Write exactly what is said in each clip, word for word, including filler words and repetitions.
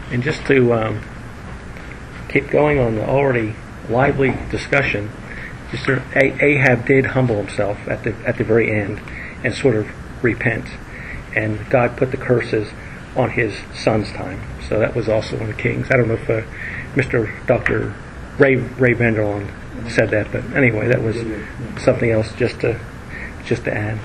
And just to um, keep going on the already lively discussion, just uh, Ahab did humble himself at the at the very end and sort of repent, and God put the curses on his son's time. So that was also in the Kings. I don't know if uh, Mister Doctor Ray Ray Vanderlaan said that, but anyway, that was something else just to just to add.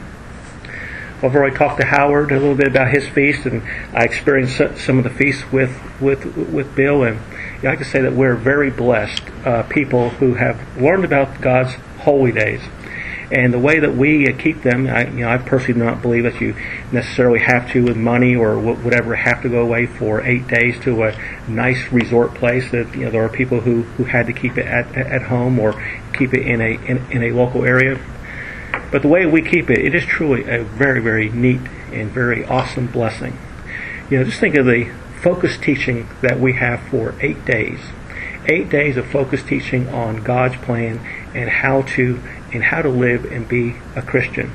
I've already talked to Howard a little bit about his feast, and I experienced some of the feasts with with with Bill, and you know, I can say that we're very blessed uh, people who have learned about God's holy days. And the way that we keep them, I, you know, I personally do not believe that you necessarily have to, with money or whatever, have to go away for eight days to a nice resort place. That you know, there are people who, who had to keep it at at home or keep it in a in, in a local area. But the way we keep it, it is truly a very, very neat and very awesome blessing. You know, just think of the focused teaching that we have for eight days. Eight days of focused teaching on God's plan and how to and how to live and be a Christian.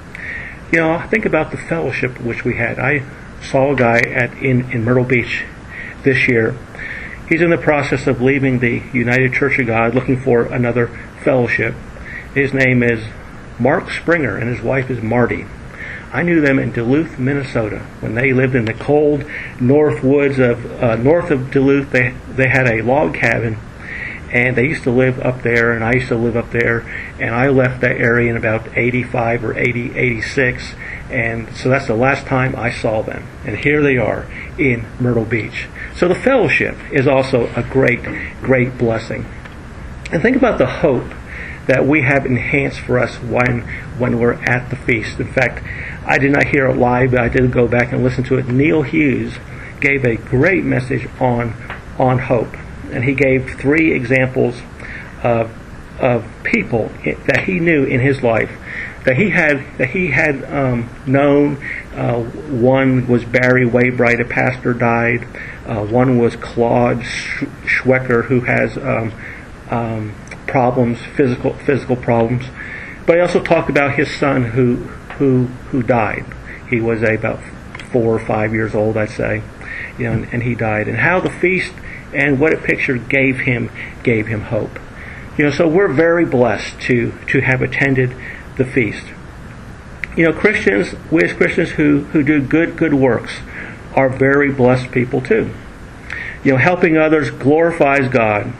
You know, think about the fellowship which we had. I saw a guy at in, in Myrtle Beach this year. He's in the process of leaving the United Church of God, looking for another fellowship. His name is Mark Springer, and his wife is Marty. I knew them in Duluth, Minnesota, when they lived in the cold north woods of uh, north of Duluth. They they had a log cabin, and they used to live up there, and I used to live up there. And I left that area in about eighty-five or eighty, eighty-six, and so that's the last time I saw them. And here they are in Myrtle Beach. So the fellowship is also a great, great blessing. And think about the hope that we have enhanced for us when when we're at the feast. In fact, I did not hear it live, but I did go back and listen to it. Neil Hughes gave a great message on on hope, and he gave three examples of of people that he knew in his life that he had that he had um, known. Uh, one was Barry Waybright, a pastor, died. Uh, one was Claude Schwecker, who has um, um, problems, physical physical problems. But he also talked about his son who who who died. He was about four or five years old, I'd say, you know, and, and he died. And how the feast and what it pictured gave him gave him hope. You know, so we're very blessed to to have attended the feast. You know, Christians, we as Christians who who do good good works are very blessed people too. You know, helping others glorifies God.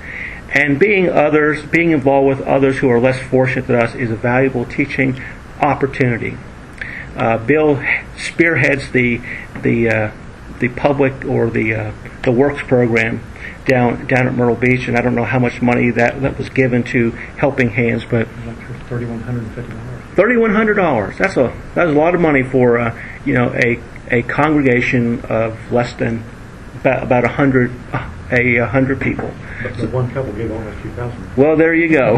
And being others, being involved with others who are less fortunate than us is a valuable teaching opportunity. Uh, Bill spearheads the the uh, the public or the uh, the works program down down at Myrtle Beach, and I don't know how much money that, that was given to Helping Hands, but thirty-one hundred fifty dollars. Thirty-one hundred dollars. That's a that's a lot of money for uh, you know a a congregation of less than about about a hundred a, a hundred people. But the one couple gave almost two thousand. Well, there you go.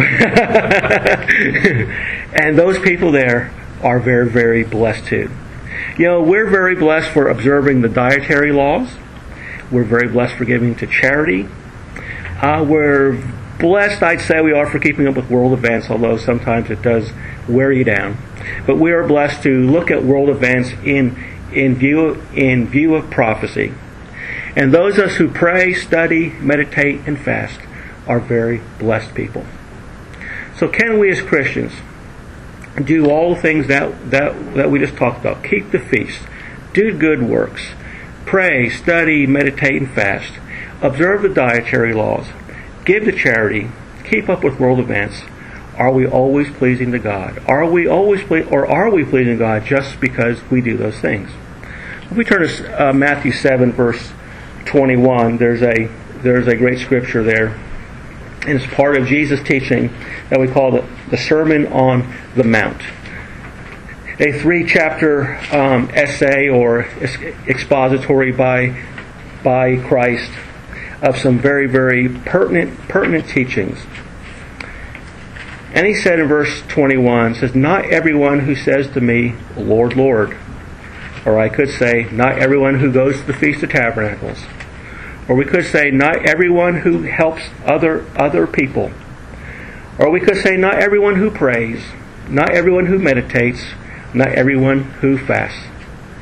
And those people there are very, very blessed too. You know, we're very blessed for observing the dietary laws. We're very blessed for giving to charity. Uh, we're blessed, I'd say, we are for keeping up with world events, although sometimes it does wear you down. But we are blessed to look at world events in in view in view of prophecy. And those of us who pray, study, meditate, and fast are very blessed people. So can we as Christians do all the things that, that, that we just talked about? Keep the feast, do good works, pray, study, meditate, and fast, observe the dietary laws, give to charity, keep up with world events. Are we always pleasing to God? Are we always ple- or are we pleasing God just because we do those things? If we turn to uh, Matthew seven, verse twenty-one, there's a there's a great scripture there, and it's part of Jesus' teaching that we call the, the Sermon on the Mount. A three-chapter um, essay or expository by by Christ of some very, very pertinent pertinent teachings. And he said in verse twenty-one, says, "Not everyone who says to me, 'Lord, Lord,' or I could say, not everyone who goes to the Feast of Tabernacles. Or we could say, not everyone who helps other other people. Or we could say, not everyone who prays, not everyone who meditates, not everyone who fasts.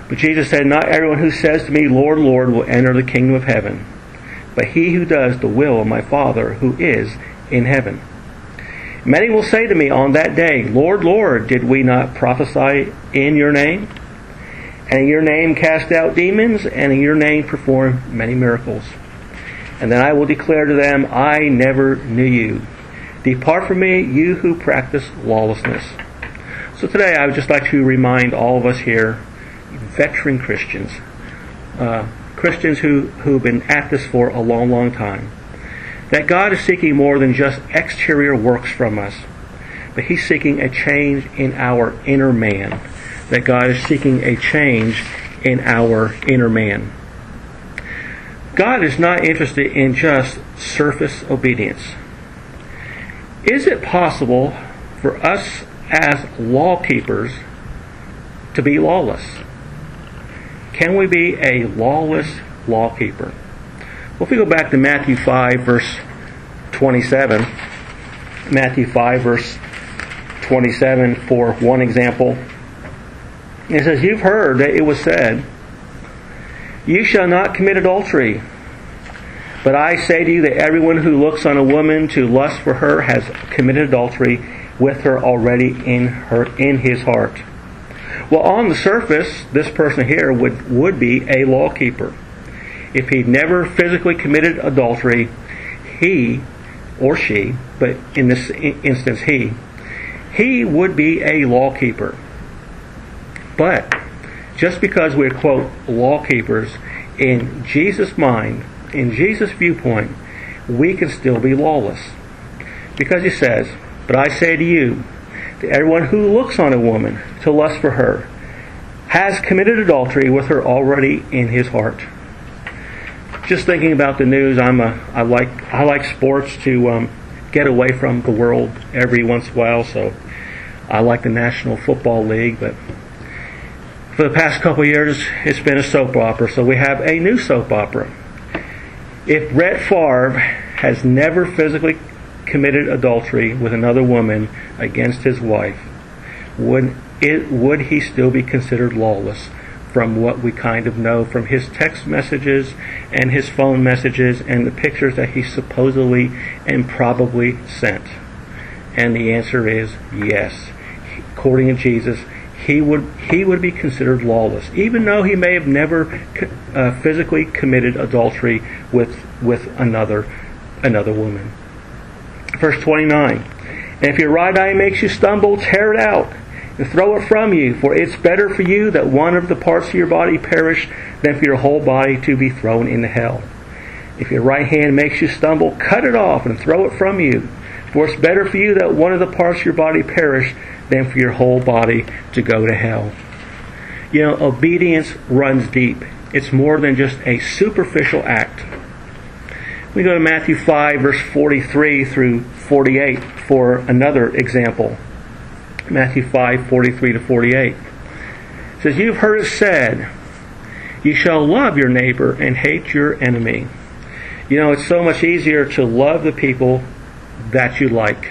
But Jesus said, not everyone who says to me, Lord, Lord, will enter the kingdom of heaven, but he who does the will of my Father who is in heaven. Many will say to me on that day, Lord, Lord, did we not prophesy in your name? And in your name cast out demons, and in your name perform many miracles. And then I will declare to them, I never knew you. Depart from me, you who practice lawlessness. So today I would just like to remind all of us here, veteran Christians, uh, Christians who, who have been at this for a long, long time, that God is seeking more than just exterior works from us, but He's seeking a change in our inner man. That God is seeking a change in our inner man. God is not interested in just surface obedience. Is it possible for us as law keepers to be lawless? Can we be a lawless law keeper? Well, if we go back to Matthew five, verse twenty-seven, Matthew five, verse twenty-seven, for one example, it says, you've heard that it was said, you shall not commit adultery. But I say to you that everyone who looks on a woman to lust for her has committed adultery with her already in her in his heart. Well, on the surface, this person here would, would be a law keeper. If he'd never physically committed adultery, he or she, but in this instance he, he would be a law keeper. But just because we're, quote, law keepers, in Jesus' mind, in Jesus' viewpoint, we can still be lawless. Because He says, but I say to you, that everyone who looks on a woman to lust for her has committed adultery with her already in his heart. Just thinking about the news, I'm a, I like I like sports to um, get away from the world every once in a while, so I like the National Football League, but for the past couple of years, it's been a soap opera, so we have a new soap opera. If Brett Favre has never physically committed adultery with another woman against his wife, would it would he still be considered lawless from what we kind of know from his text messages and his phone messages and the pictures that he supposedly and probably sent? And the answer is yes. According to Jesus, he would he would be considered lawless, even though he may have never uh, physically committed adultery with with another another woman. Verse twenty-nine. And if your right eye makes you stumble, tear it out and throw it from you, for it's better for you that one of the parts of your body perish than for your whole body to be thrown into hell. If your right hand makes you stumble, cut it off and throw it from you, for it's better for you that one of the parts of your body perish than for your whole body to go to hell. You know, obedience runs deep. It's more than just a superficial act. We go to Matthew five, verse forty-three through forty-eight for another example. Matthew five, forty-three to forty-eight. It says, you've heard it said, you shall love your neighbor and hate your enemy. You know, it's so much easier to love the people that you like.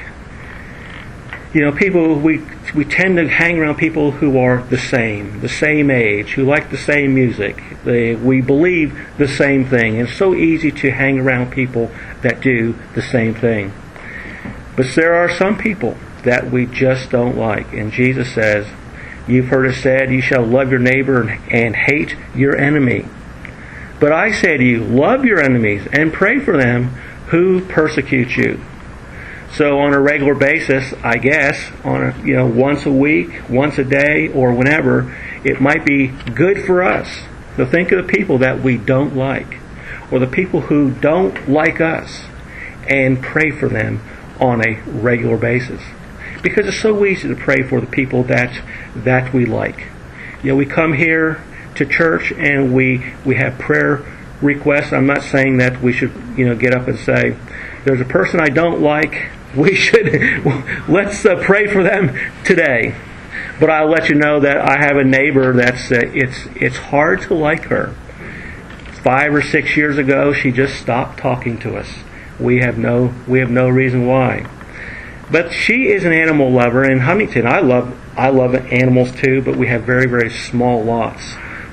You know, people, we we tend to hang around people who are the same, the same age, who like the same music. They, we believe the same thing. And it's so easy to hang around people that do the same thing. But there are some people that we just don't like. And Jesus says, you've heard it said, you shall love your neighbor and hate your enemy. But I say to you, love your enemies and pray for them who persecute you. So on a regular basis, I guess, on a, you know, once a week, once a day, or whenever, it might be good for us to think of the people that we don't like, or the people who don't like us, and pray for them on a regular basis. Because it's so easy to pray for the people that that we like. You know, we come here to church and we we have prayer requests. I'm not saying that we should, you know, get up and say, there's a person I don't like, we should, let's uh, pray for them today. But I'll let you know that I have a neighbor that's, uh, it's it's hard to like her. Five or six years ago, she just stopped talking to us. We have no, we have no reason why. But she is an animal lover. In Huntington, I love, I love animals too, but we have very, very small lots.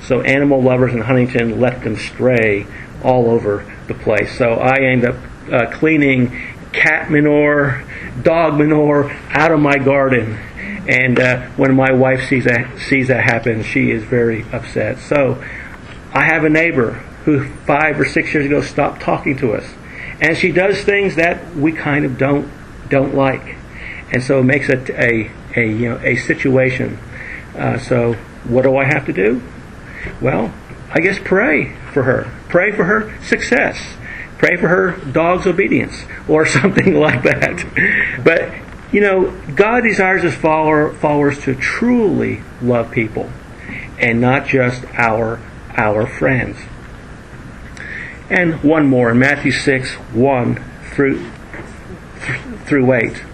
So animal lovers in Huntington let them stray all over the place. So I end up uh, cleaning cat manure, dog manure out of my garden. And uh, when my wife sees that, sees that happen, she is very upset. So I have a neighbor who five or six years ago stopped talking to us. And she does things that we kind of don't don't like. And so it makes it a, a, you know, a situation. Uh, so what do I have to do? Well, I guess pray for her. Pray for her success. Pray for her dog's obedience or something like that. But, you know, God desires His follower, followers to truly love people and not just our, our friends. And one more, in Matthew six, one through, through eight.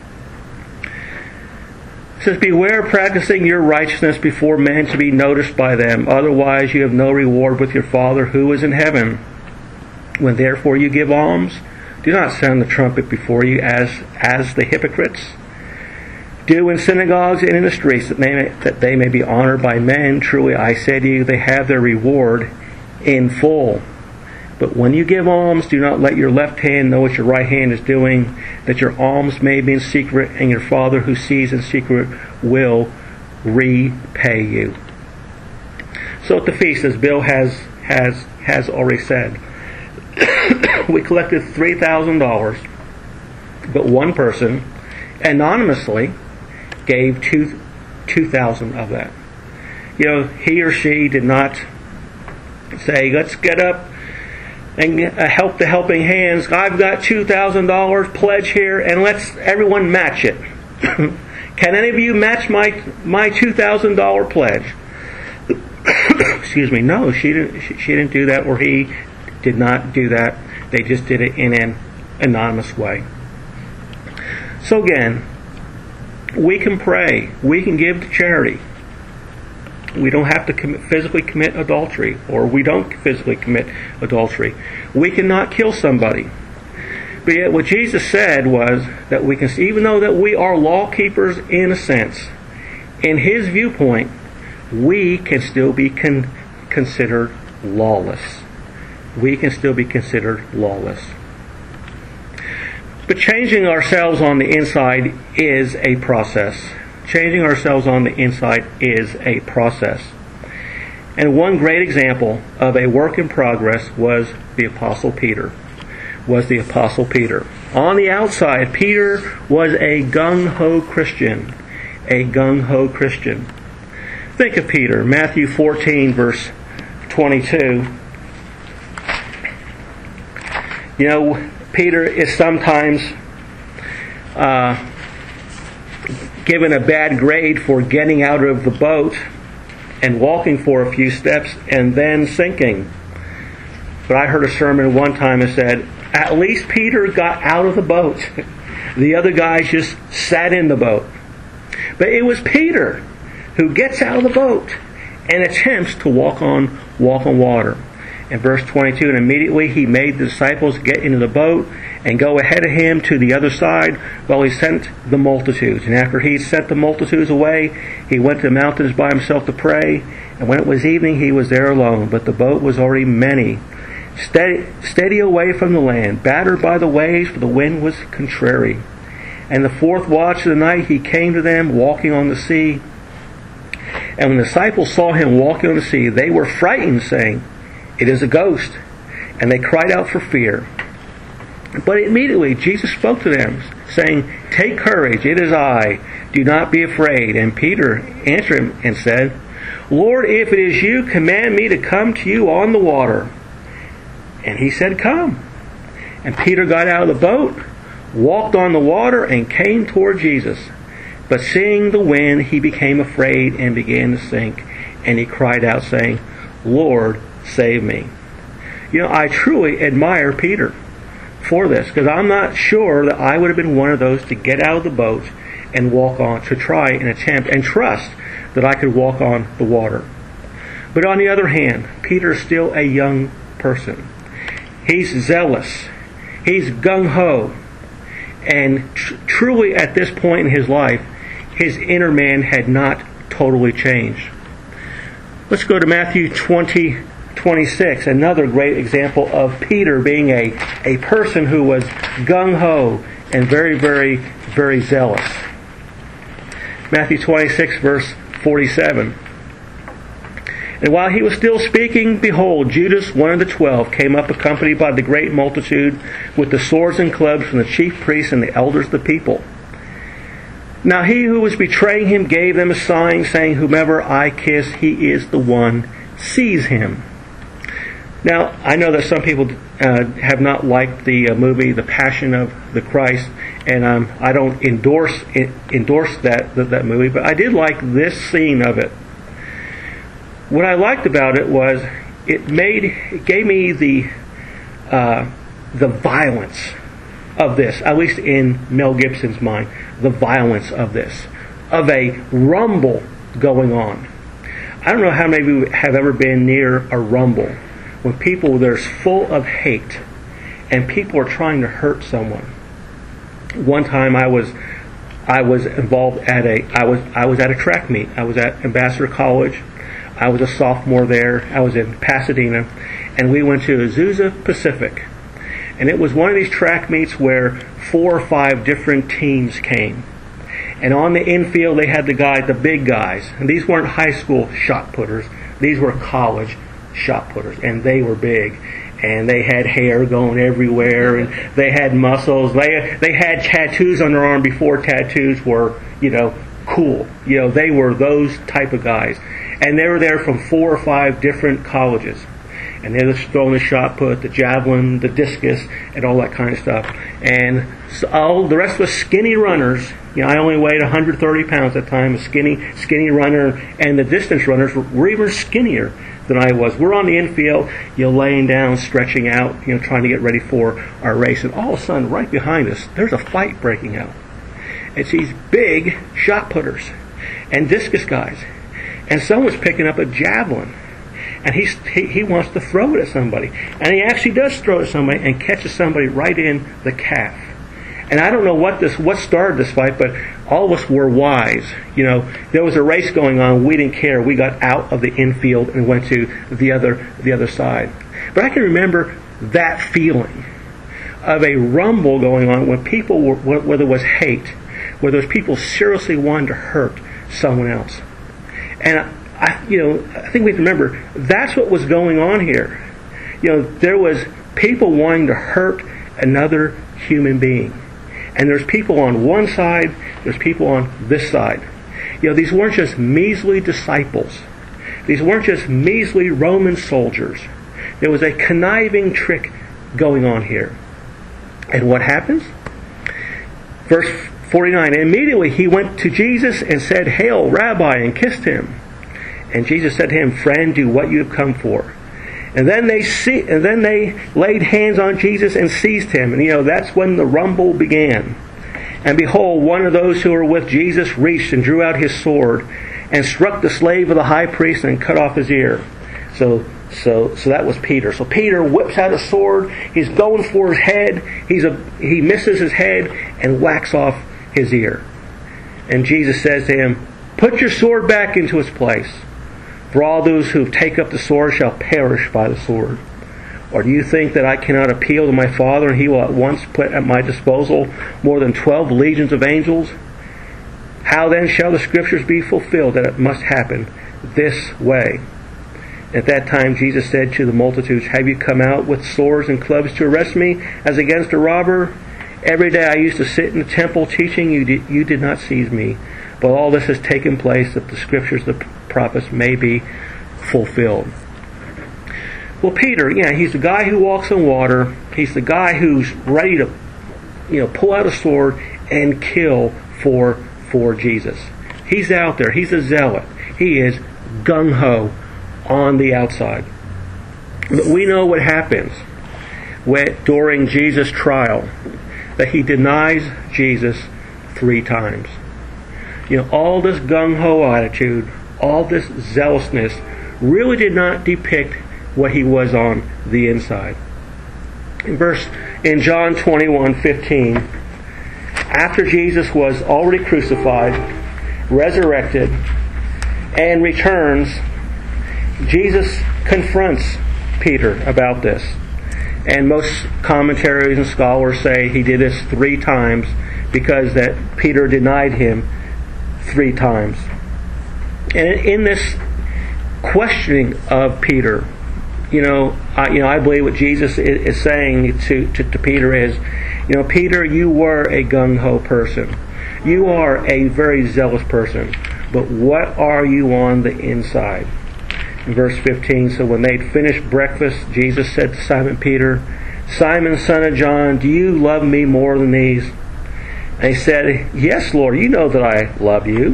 It says, beware practicing your righteousness before men to be noticed by them. Otherwise you have no reward with your Father who is in heaven. When therefore you give alms, do not sound the trumpet before you as, as the hypocrites do in synagogues and in the streets, that they, may, that they may be honored by men. Truly I say to you, they have their reward in full. But when you give alms, do not let your left hand know what your right hand is doing, that your alms may be in secret, and your Father who sees in secret will repay you. So at the feast, as Bill has has has already said, we collected three thousand dollars, but one person anonymously gave two two thousand of that. You know, he or she did not say, "Let's get up and help the helping hands. I've got two thousand dollars pledge here, and let's everyone match it." Can any of you match my my two thousand dollars pledge? Excuse me. No, she didn't. She, she didn't do that, or he did not do that. They just did it in an anonymous way. So again, we can pray. We can give to charity. We don't have to commit, physically commit adultery, or we don't physically commit adultery. We cannot kill somebody. But yet what Jesus said was that we can, even though that we are law keepers in a sense, in His viewpoint, we can still be con- considered lawless. We can still be considered lawless. But changing ourselves on the inside is a process. Changing ourselves on the inside is a process. And one great example of a work in progress was the Apostle Peter. Was the Apostle Peter. On the outside, Peter was a gung-ho Christian. A gung-ho Christian. Think of Peter, Matthew fourteen, verse twenty-two. You know, Peter is sometimes uh, given a bad grade for getting out of the boat and walking for a few steps and then sinking. But I heard a sermon one time that said, at least Peter got out of the boat. The other guys just sat in the boat. But it was Peter who gets out of the boat and attempts to walk on walk on water. In verse twenty-two, and immediately he made the disciples get into the boat and go ahead of him to the other side while he sent the multitudes. And after he sent the multitudes away, he went to the mountains by himself to pray. And when it was evening, he was there alone. But the boat was already many, steady, steady away from the land, battered by the waves, for the wind was contrary. And the fourth watch of the night he came to them, walking on the sea. And when the disciples saw him walking on the sea, they were frightened, saying, "It is a ghost." And they cried out for fear. But immediately Jesus spoke to them, saying, "Take courage, it is I. Do not be afraid." And Peter answered him and said, "Lord, if it is you, command me to come to you on the water." And he said, "Come." And Peter got out of the boat, walked on the water, and came toward Jesus. But seeing the wind, he became afraid and began to sink. And he cried out, saying, "Lord, save me." You know, I truly admire Peter for this, because I'm not sure that I would have been one of those to get out of the boat and walk on, to try and attempt and trust that I could walk on the water. But on the other hand, Peter is still a young person. He's zealous. He's gung-ho. And tr- truly at this point in his life, his inner man had not totally changed. Let's go to Matthew twenty, twenty-six, another great example of Peter being a, a person who was gung-ho and very, very, very zealous. Matthew twenty-six, verse forty-seven. And while he was still speaking, behold, Judas, one of the twelve, came up accompanied by the great multitude with the swords and clubs from the chief priests and the elders of the people. Now he who was betraying him gave them a sign, saying, whomever I kiss, he is the one. Seize him. Now, I know that some people uh, have not liked the uh, movie, The Passion of the Christ, and um, I don't endorse endorse that, that that movie, but I did like this scene of it. What I liked about it was it made it gave me the uh, the violence of this, at least in Mel Gibson's mind, the violence of this, of a rumble going on. I don't know how many of you have ever been near a rumble when people there's full of hate and people are trying to hurt someone. One time I was I was involved at a I was I was at a track meet. I was at Ambassador College. I was a sophomore there. I was in Pasadena, and we went to Azusa Pacific. And it was one of these track meets where four or five different teams came. And on the infield, they had the guys, the big guys. And these weren't high school shot putters. These were college shot putters. And they were big. And they had hair going everywhere. And they had muscles. They they had tattoos on their arm before tattoos were, you know, cool. You know, they were those type of guys. And they were there from four or five different colleges. And they were throwing the shot put, the javelin, the discus, and all that kind of stuff. And so all the rest was skinny runners. You know, I only weighed one hundred thirty pounds at the time, a skinny, skinny runner. And the distance runners were, were even skinnier than I was. We're on the infield, you know, laying down, stretching out, you know, trying to get ready for our race. And all of a sudden, right behind us, there's a fight breaking out. It's these big shot putters and discus guys. And someone's picking up a javelin. And he's, he he wants to throw it at somebody. And he actually does throw it at somebody and catches somebody right in the calf. And I don't know what this what started this fight, but all of us were wise. You know, there was a race going on. We didn't care. We got out of the infield and went to the other the other side. But I can remember that feeling of a rumble going on when people were, whether it was hate, whether it was people seriously wanting to hurt someone else. And I, you know, I think we have to remember that's what was going on here. You know, there was people wanting to hurt another human being, and there's people on one side, there's people on this side. You know, these weren't just measly disciples. These weren't just measly Roman soldiers. There was a conniving trick going on here. And what happens? Verse forty-nine. And immediately he went to Jesus and said, "Hail, Rabbi," and kissed him. And Jesus said to him, "Friend, do what you have come for." And then they see, and then they laid hands on Jesus and seized him. And you know, that's when the rumble began. And behold, one of those who were with Jesus reached and drew out his sword and struck the slave of the high priest and cut off his ear. So, so, so that was Peter. So Peter whips out a sword. He's going for his head. He's a, he misses his head and whacks off his ear. And Jesus says to him, "Put your sword back into its place. For all those who take up the sword shall perish by the sword. Or do you think that I cannot appeal to my Father, and he will at once put at my disposal more than twelve legions of angels? How then shall the Scriptures be fulfilled that it must happen this way?" At that time Jesus said to the multitudes, "Have you come out with swords and clubs to arrest me as against a robber? Every day I used to sit in the temple teaching. You did, you did not seize me. But all this has taken place that the Scriptures of the prophets may be fulfilled." Well, Peter, yeah, he's the guy who walks on water. He's the guy who's ready to, you know, pull out a sword and kill for for Jesus. He's out there. He's a zealot. He is gung-ho on the outside. But we know what happens when, during Jesus' trial, that he denies Jesus three times. You know, all this gung-ho attitude, all this zealousness really did not depict what he was on the inside. In verse in John twenty-one fifteen, after Jesus was already crucified, resurrected, and returns, Jesus confronts Peter about this. And most commentaries and scholars say he did this three times because that Peter denied him three times. And in this questioning of Peter, you know, I, you know, I believe what Jesus is saying to, to, to Peter is, you know, Peter, you were a gung-ho person. You are a very zealous person. But what are you on the inside? In verse fifteen, so when they'd finished breakfast, Jesus said to Simon Peter, Simon, son of John, do you love me more than these? And he said, yes, Lord, you know that I love you.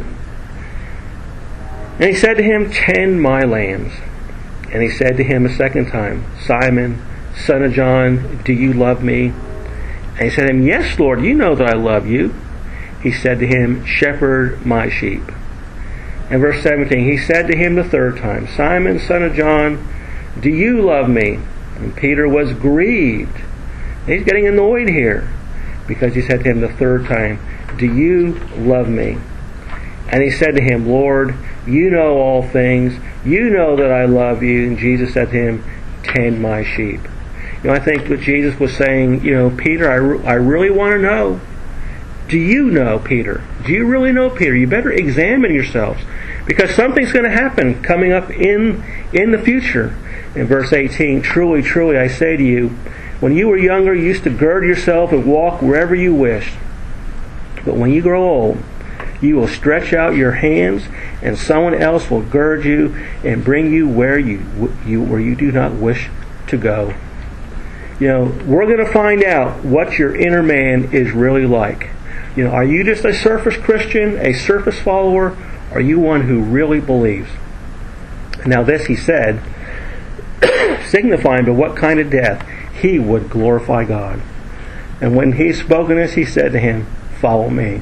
And he said to him, tend my lambs. And he said to him a second time, Simon, son of John, do you love me? And he said to him, yes, Lord, you know that I love you. He said to him, shepherd my sheep. And verse seventeen, he said to him the third time, Simon, son of John, do you love me? And Peter was grieved. He's getting annoyed here because he said to him the third time, do you love me? And he said to him, Lord, you know all things. You know that I love you. And Jesus said to him, tend my sheep. You know, I think what Jesus was saying, you know, Peter, I, re- I really want to know. Do you know, Peter? Do you really know, Peter? You better examine yourselves, because something's going to happen coming up in in the future. In verse eighteen, truly, truly, I say to you, when you were younger, you used to gird yourself and walk wherever you wished. But when you grow old, you will stretch out your hands, and someone else will gird you and bring you where you, you where you do not wish to go. You know, we're going to find out what your inner man is really like. You know, are you just a surface Christian, a surface follower? Or are you one who really believes? Now this he said, signifying by what kind of death he would glorify God. And when he had spoken this, he said to him, follow me.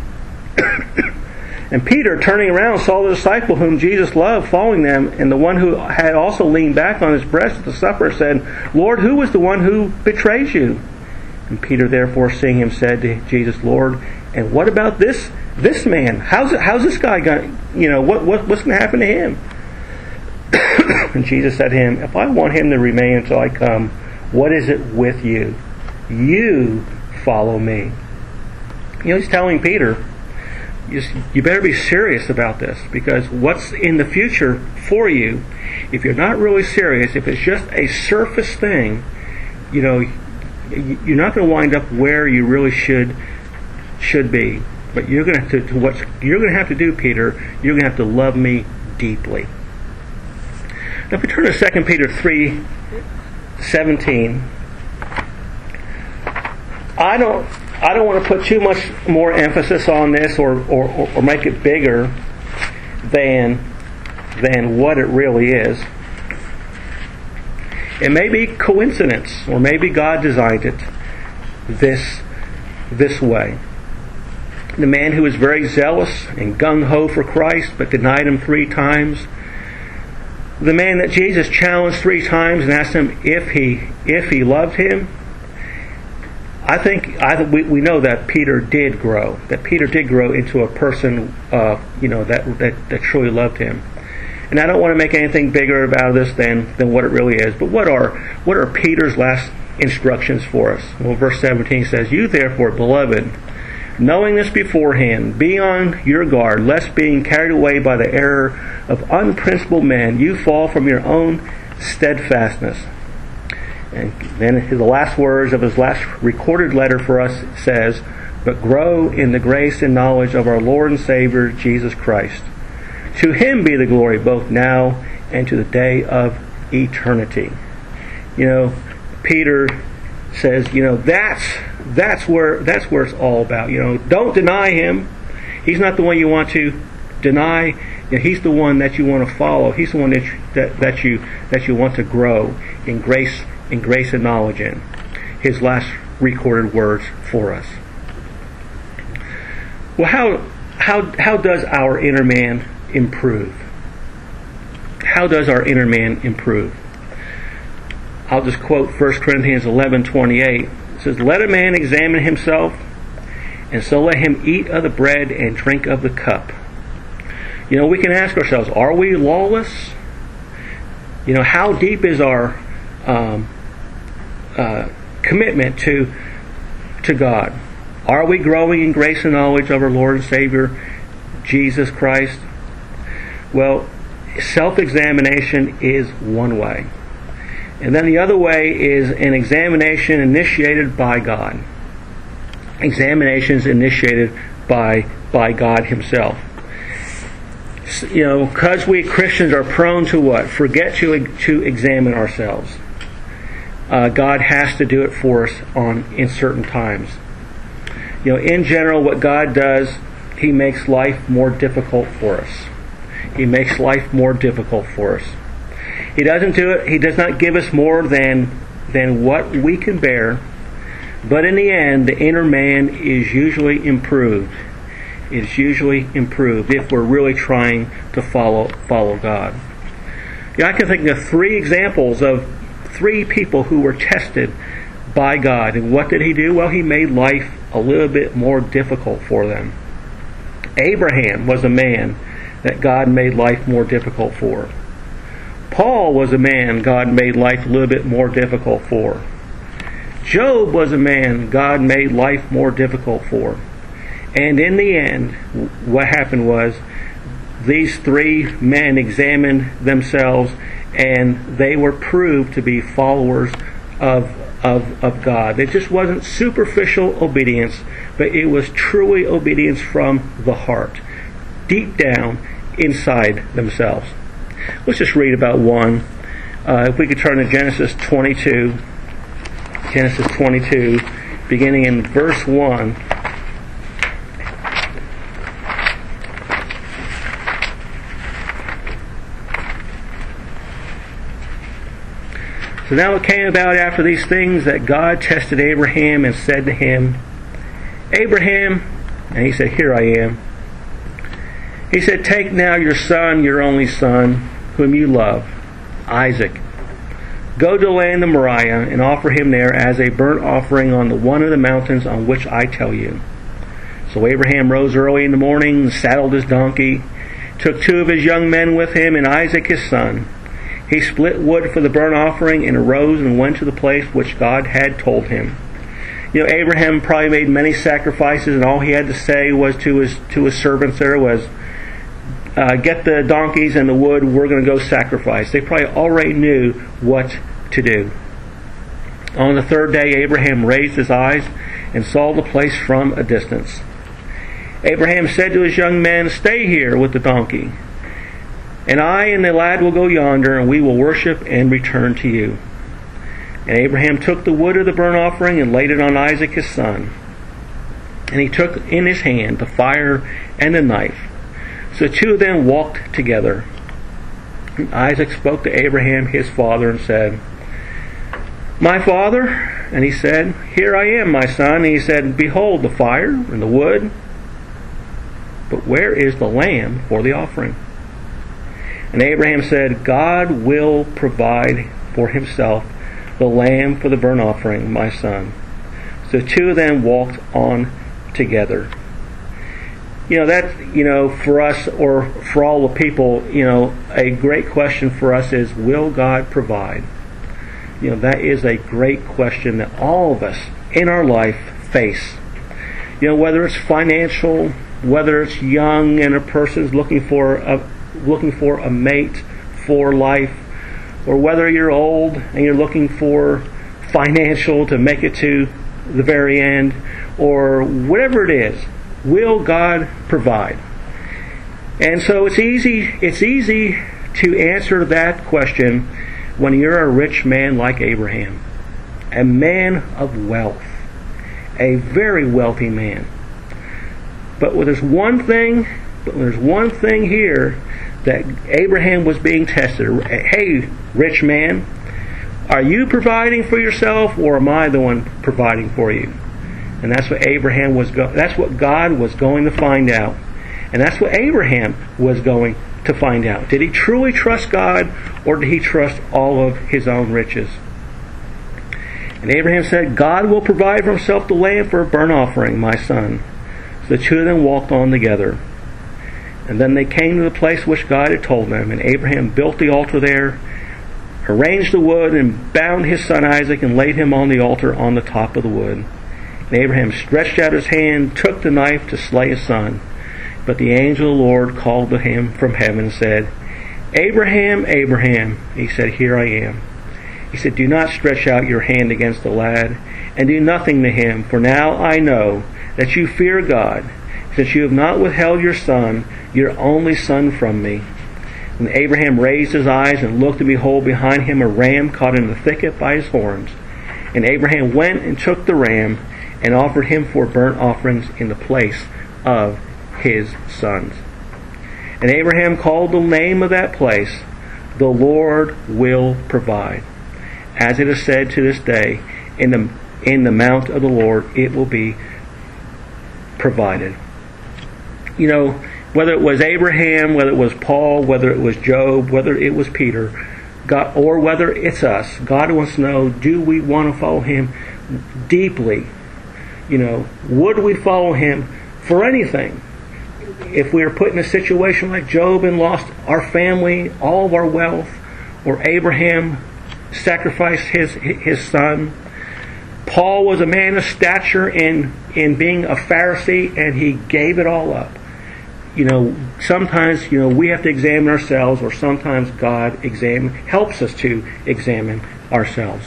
And Peter, turning around, saw the disciple whom Jesus loved following them, and the one who had also leaned back on his breast at the supper said, Lord, who was the one who betrays you? And Peter, therefore, seeing him, said to Jesus, Lord, and what about this this man? How's it, how's this guy going? You know, what, what what's going to happen to him? And Jesus said to him, if I want him to remain until I come, what is it with you? You follow me. You know, he's telling Peter, you, you better be serious about this, because what's in the future for you, if you're not really serious, if it's just a surface thing, you know, you're not going to wind up where you really should should be. But you're going to have to, to what you're going to have to do, Peter. You're going to have to love me deeply. Now, if we turn to Second Peter three seventeen, I don't I don't want to put too much more emphasis on this or or, or make it bigger than than what it really is. It may be coincidence, or maybe God designed it this this way. The man who was very zealous and gung-ho for Christ, but denied him three times. The man that Jesus challenged three times and asked him if he if he loved him. I think I, we, we know that Peter did grow. That Peter did grow into a person, uh, you know, that, that that truly loved him. And I don't want to make anything bigger about this than, than what it really is. But what are what are Peter's last instructions for us? Well, verse seventeen says, you therefore, beloved, knowing this beforehand, be on your guard, lest being carried away by the error of unprincipled men, you fall from your own steadfastness. And then the last words of his last recorded letter for us says, but grow in the grace and knowledge of our Lord and Savior, Jesus Christ. To him be the glory both now and to the day of eternity. You know, Peter says, you know, that's that's where that's where it's all about. You know, don't deny him. He's not the one you want to deny. You know, he's the one that you want to follow. He's the one that you, that, that you that you want to grow in grace in grace and knowledge in. His last recorded words for us. Well, how how how does our inner man improve? How does our inner man improve? I'll just quote First Corinthians eleven twenty-eight. It says, let a man examine himself, and so let him eat of the bread and drink of the cup. You know, we can ask ourselves, are we lawless? You know, how deep is our um, uh, commitment to to God? Are we growing in grace and knowledge of our Lord and Savior, Jesus Christ? Well, self-examination is one way. And then the other way is an examination initiated by God. Examinations initiated by by God Himself. You know, because we Christians are prone to what? Forget to to examine ourselves. Uh, God has to do it for us on in certain times. You know, in general, what God does, He makes life more difficult for us. He makes life more difficult for us. He doesn't do it. He does not give us more than than what we can bear. But in the end, the inner man is usually improved. It's usually improved if we're really trying to follow follow God. Yeah, I can think of three examples of three people who were tested by God. And what did He do? Well, He made life a little bit more difficult for them. Abraham was a man that God made life more difficult for. Paul was a man God made life a little bit more difficult for. Job was a man God made life more difficult for. And in the end, what happened was these three men examined themselves and they were proved to be followers of, of, of God. It just wasn't superficial obedience, but it was truly obedience from the heart, deep down inside themselves. Let's just read about one. Uh, if we could turn to Genesis twenty-two. Genesis twenty-two, beginning in verse one. So now it came about after these things that God tested Abraham and said to him, Abraham, and he said, Here I am. He said, Take now your son, your only son, whom you love, Isaac. Go to the land of Moriah and offer him there as a burnt offering on the one of the mountains on which I tell you. So Abraham rose early in the morning and saddled his donkey, took two of his young men with him and Isaac his son. He split wood for the burnt offering and arose and went to the place which God had told him. You know, Abraham probably made many sacrifices, and all he had to say was to his to his servants there was, uh, get the donkeys and the wood, we're going to go sacrifice. They probably already knew what to do. On the third day, Abraham raised his eyes and saw the place from a distance. Abraham said to his young men, Stay here with the donkey, and I and the lad will go yonder, and we will worship and return to you. And Abraham took the wood of the burnt offering and laid it on Isaac his son. And he took in his hand the fire and the knife. So the two of them walked together. And Isaac spoke to Abraham his father and said, My father? And he said, Here I am, my son. And he said, Behold the fire and the wood, but where is the lamb for the offering? And Abraham said, God will provide for himself the lamb for the burnt offering, my son. So the two of them walked on together. You know, that, you know, for us, or for all the people, you know, a great question for us is, will God provide? You know, that is a great question that all of us in our life face. You know, whether it's financial, whether it's young and a person's looking for a looking for a mate for life, or whether you're old and you're looking for financial to make it to the very end, or whatever it is, will God provide? And so it's easy it's easy to answer that question when you're a rich man like Abraham, a man of wealth, a very wealthy man. But there's one thing, but there's one thing here that Abraham was being tested. Hey, rich man, are you providing for yourself, or am I the one providing for you? And that's what Abraham was. Go- that's what God was going to find out, and that's what Abraham was going to find out. Did he truly trust God, or did he trust all of his own riches? And Abraham said, God will provide for himself the lamb for a burnt offering, my son. So the two of them walked on together. And then they came to the place which God had told them, and Abraham built the altar there, arranged the wood, and bound his son Isaac, and laid him on the altar on the top of the wood. And Abraham stretched out his hand, took the knife to slay his son. But the angel of the Lord called to him from heaven and said, Abraham, Abraham. He said, Here I am. He said, Do not stretch out your hand against the lad, and do nothing to him, for now I know that you fear God, since you have not withheld your son, your only son, from me. And Abraham raised his eyes and looked, and behold, behind him a ram caught in the thicket by his horns. And Abraham went and took the ram, and offered him for burnt offerings in the place of his sons. And Abraham called the name of that place, The Lord Will Provide. As it is said to this day, in the in the mount of the Lord it will be provided. You know, whether it was Abraham, whether it was Paul, whether it was Job, whether it was Peter, God, or whether it's us, God wants to know, do we want to follow Him deeply? You know, would we follow Him for anything? If we are put in a situation like Job and lost our family, all of our wealth, or Abraham sacrificed his his son. Paul was a man of stature in, in being a Pharisee, and he gave it all up. You know, sometimes, you know, we have to examine ourselves, or sometimes God examine, helps us to examine ourselves.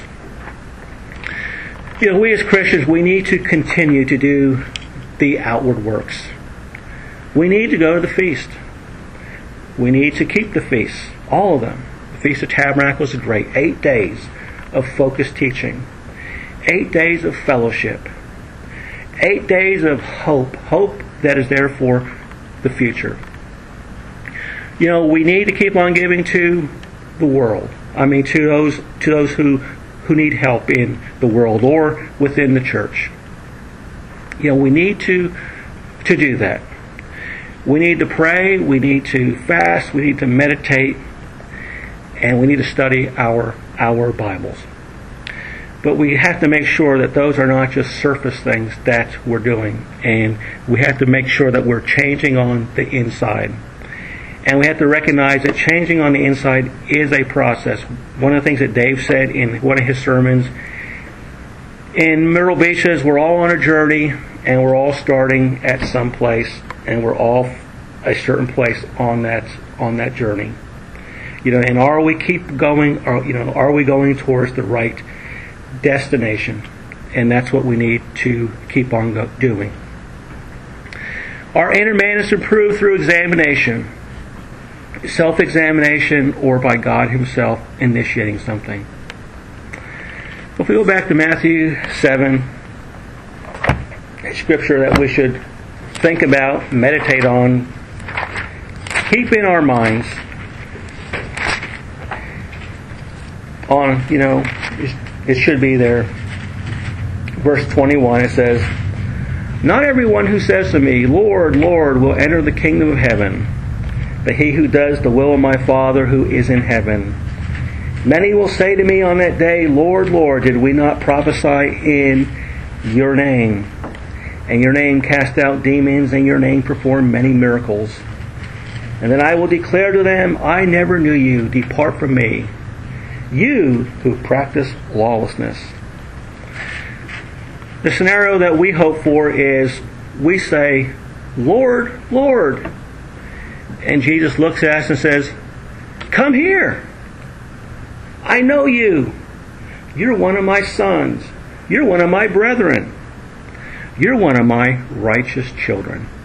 You know, we as Christians, we need to continue to do the outward works. We need to go to the feast. We need to keep the feasts, all of them. The Feast of Tabernacles is great. Eight days of focused teaching. Eight days of fellowship. Eight days of hope. Hope that is there for the future. You know, we need to keep on giving to the world. I mean, to those to those who, who need help in the world or within the church. You know, we need to to do that. We need to pray, we need to fast, we need to meditate, and we need to study our our Bibles. But we have to make sure that those are not just surface things that we're doing. And we have to make sure that we're changing on the inside. And we have to recognize that changing on the inside is a process. One of the things that Dave said in one of his sermons, in Myrtle Beach, is we're all on a journey, and we're all starting at some place, and we're all a certain place on that on that journey. You know, and are we keep going? Or you know, are we going towards the right destination? And that's what we need to keep on go- doing. Our inner man is improved through examination, self-examination, or by God Himself initiating something. If we go back to Matthew seven, a scripture that we should think about, meditate on, keep in our minds on, you know, it should be there. Verse twenty-one, it says, "Not everyone who says to me, 'Lord, Lord,' will enter the kingdom of heaven, but he who does the will of my Father who is in heaven. Many will say to me on that day, 'Lord, Lord, did we not prophesy in your name? And your name cast out demons, and your name perform many miracles?' And then I will declare to them, 'I never knew you. Depart from me, you who practice lawlessness.'" The scenario that we hope for is we say, "Lord, Lord." And Jesus looks at us and says, "Come here. I know you. You're one of my sons. You're one of my brethren. You're one of my righteous children."